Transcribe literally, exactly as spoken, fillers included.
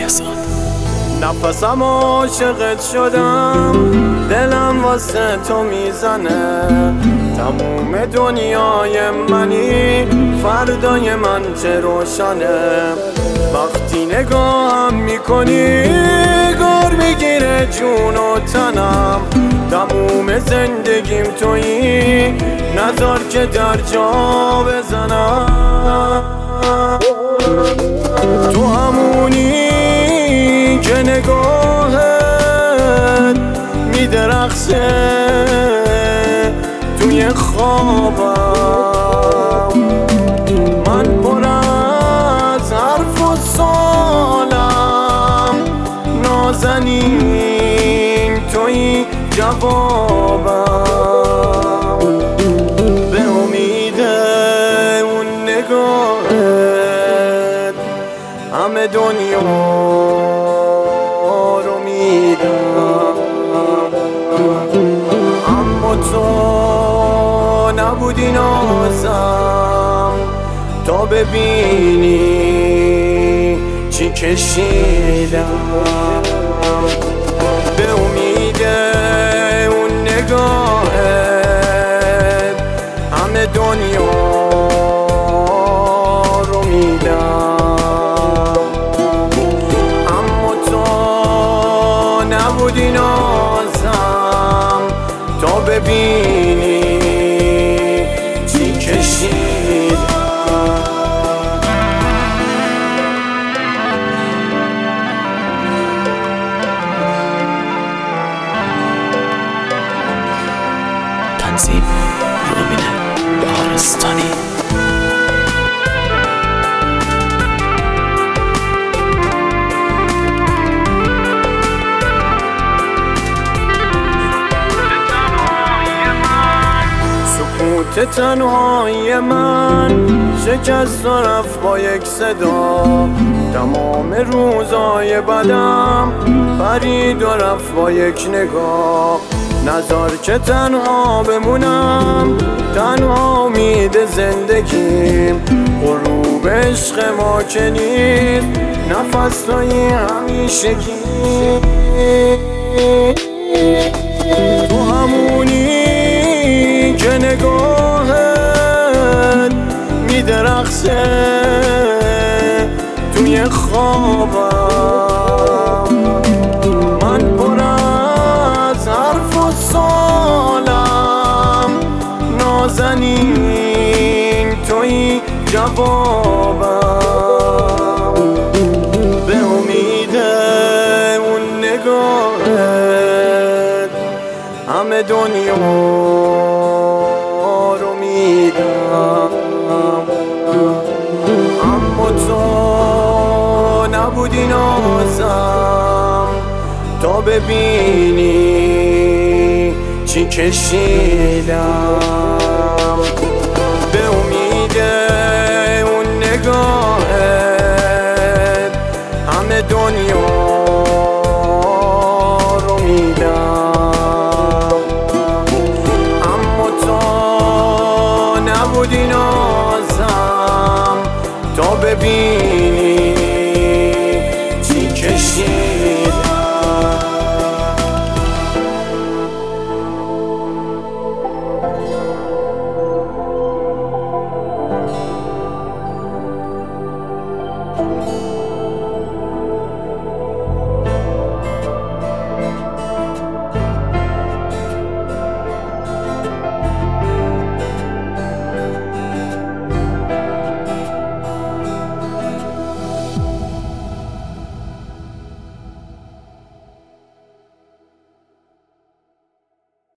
بهزاد. نفسم عاشقت شدم، دلم واسه تو میزنه، تموم دنیای منی، فردای من چه روشنه. وقتی نگاهم میکنی گار میگیره جون و تنم، تموم زندگیم تویی، نذار که در جا بزنم. تو همونی که نگاهت میدرخشه توی خوابم، من پر از حرف و سالم، نازنین توی جوابم. به امید اون نگاهت همه دنیا رو میدم، اما تو نبودی نازم تا ببینی چی کشیدم. به امید اون نگاهت همه دنیا رو میدم، اما تو نبودی نازم تا ببینی چی کشیدم. تنظیم رومین بهارستانی. سکوت تنهای من شکست و رفت با یک صدا، تمام روزای بدم پرید و رفت با یک نگاه. نذار که تنها بمونم، تنها امید زندگیم، غروب عشق ما که نیست، نفس های همیشگی. تو همونی که نگاهت میدرخشه توی خوابم، من پر از حرف و سالم، نازنین توی جوابم. به امید اون نگاهت همه دنیا رو میدم، اما تو نبودی نازم تا ببینی چی کشیدم. به امید اون نگاهت همه دنیا رو میدم، اما تو نبودی نازم تا ببینی چی کشیدم.